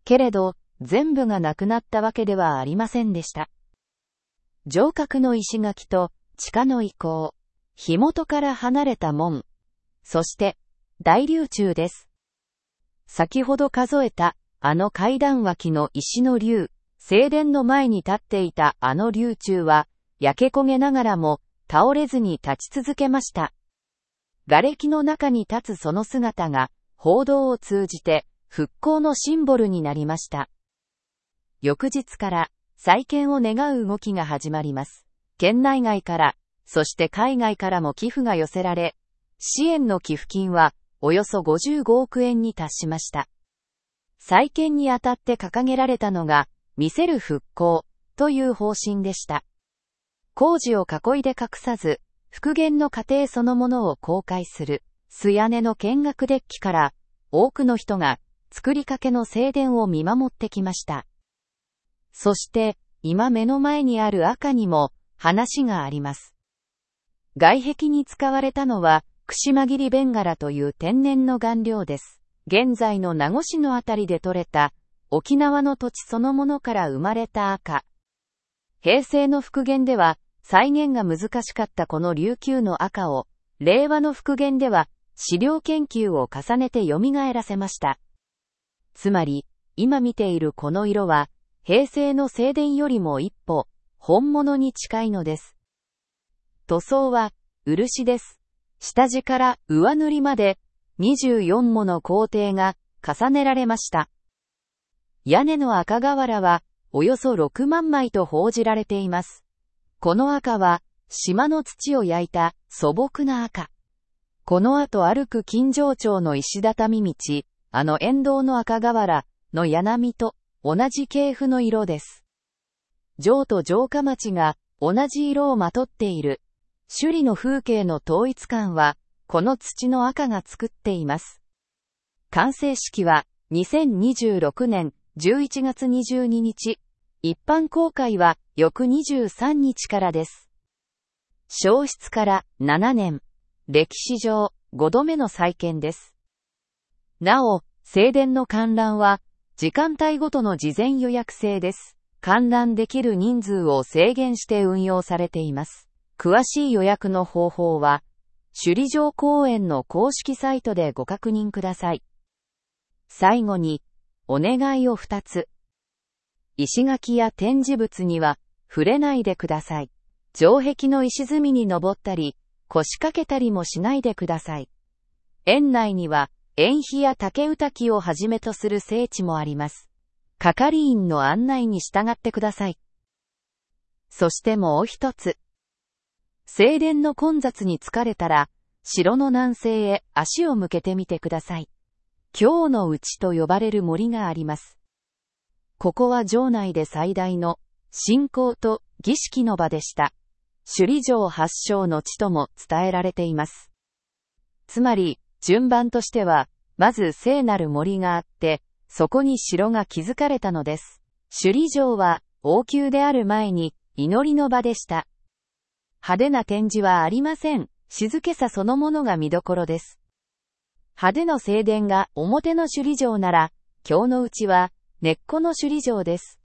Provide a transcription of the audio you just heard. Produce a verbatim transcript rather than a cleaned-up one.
けれど、全部がなくなったわけではありませんでした。城郭の石垣と地下の遺構、火元から離れた門、そして大竜柱です。先ほど数えたあの階段脇の石の竜、正殿の前に立っていたあの竜柱は、焼け焦げながらも倒れずに立ち続けました。瓦礫の中に立つその姿が、報道を通じて復興のシンボルになりました。翌日から再建を願う動きが始まります。県内外から、そして海外からも寄付が寄せられ、支援の寄付金はおよそごじゅうごおくえんに達しました。再建にあたって掲げられたのが、見せる復興という方針でした。工事を囲いで隠さず、復元の過程そのものを公開する、素屋根の見学デッキから、多くの人が作りかけの正殿を見守ってきました。そして、今目の前にある赤にも話があります。外壁に使われたのは、串間切弁柄という天然の顔料です。現在の名護市のあたりで採れた、沖縄の土地そのものから生まれた赤。平成の復元では、再現が難しかったこの琉球の赤を、令和の復元では、資料研究を重ねて蘇らせました。つまり、今見ているこの色は、平成の正殿よりも一歩、本物に近いのです。塗装は、漆です。下地から上塗りまで、にじゅうよんもの工程が重ねられました。屋根の赤瓦は、およそろくまんまいと報じられています。この赤は、島の土を焼いた素朴な赤。この後歩く金城町の石畳道、あの沿道の赤瓦の柳波と同じ系譜の色です。城と城下町が同じ色をまとっている。首里の風景の統一感は、この土の赤が作っています。完成式は、にせんにじゅうろくねんじゅういちがつにじゅうににち。一般公開は、翌にじゅうさんにちからです。焼失からななねん。歴史上、ごどめの再建です。なお、正殿の観覧は、時間帯ごとの事前予約制です。観覧できる人数を制限して運用されています。詳しい予約の方法は、首里城公園の公式サイトでご確認ください。最後に、お願いをふたつ。石垣や展示物には触れないでください。城壁の石積みに登ったり、腰掛けたりもしないでください。園内には、縁碑や竹歌滝をはじめとする聖地もあります。係員の案内に従ってください。そしてもう一つ。正殿の混雑に疲れたら、城の南西へ足を向けてみてください。京の内と呼ばれる森があります。ここは城内で最大の信仰と儀式の場でした。首里城発祥の地とも伝えられています。つまり、順番としては、まず聖なる森があって、そこに城が築かれたのです。首里城は王宮である前に祈りの場でした。派手な展示はありません。静けさそのものが見どころです。派手の正殿が表の首里城なら、京の内は根っこの首里城です。